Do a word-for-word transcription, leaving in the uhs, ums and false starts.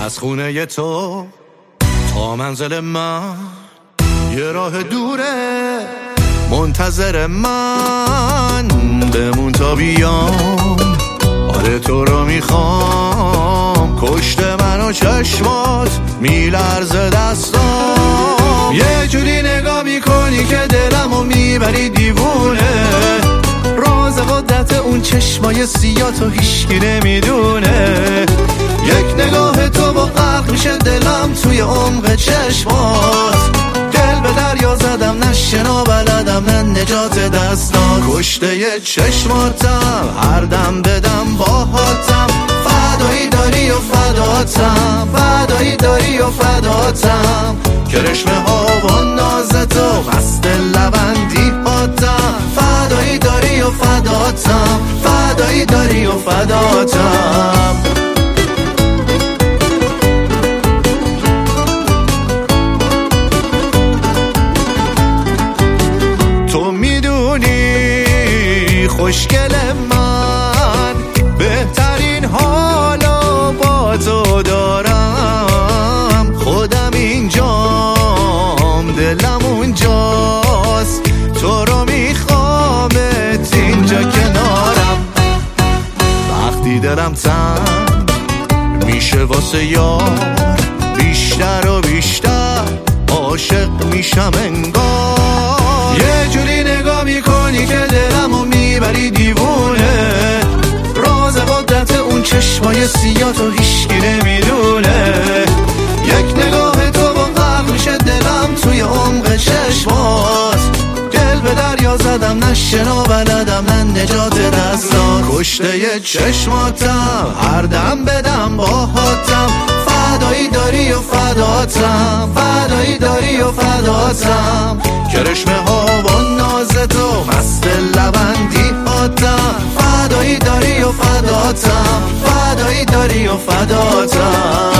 از خونه تو تا منزل من یه راه دوره، منتظر من بمون تا بیام. آره تو رو میخوام، کشته منو چشمات میلرزه دستام. یه جوری نگاه میکنی که دلمو میبری دیوونه، راز قدرت اون چشمای سیاتو هیشکی نمیدونه. یک نگاه تو با غرق میشه دلم توی عمق چشمات. دل به دریا زدم، نه شنا بلدم نه نجات دستات. کشته ی چشماتم، هر دم بدم باهاتم. فدایی داری و فداتم، فدایی داری و فداتم. کرشمه ها و ناز تو، مست لبندی هاتم. فدایی داری و فداتم، فدایی داری و فداتم. خوشگل من بهترین حالو با تو دارم. خودم اینجام، دلم اونجاست، تو رو میخوامت اینجا کنارم. وقتی دلم تنگ میشه واسه یار، بیشتر و بیشتر عاشق میشم انگار. یه جوری نگاه میکنی که دلمو میبری دیوونه، راز قدرت اون چشمای سیاتو هیشکی نمیدونه. یک نگاه تو با غرق میشه دلم توی عمق چشمات. دل به دریا زدم، نه شنا بلدم نه نجات دستات. کشته ی چشماتم، هر دم بدم باهاتم. فدایی داری و فداتم، فدایی داری و فداتم. کرشمه ها و ناز تو، مست لبندی هاتم. فدایی داری و فداتم، فدایی داری و فداتم.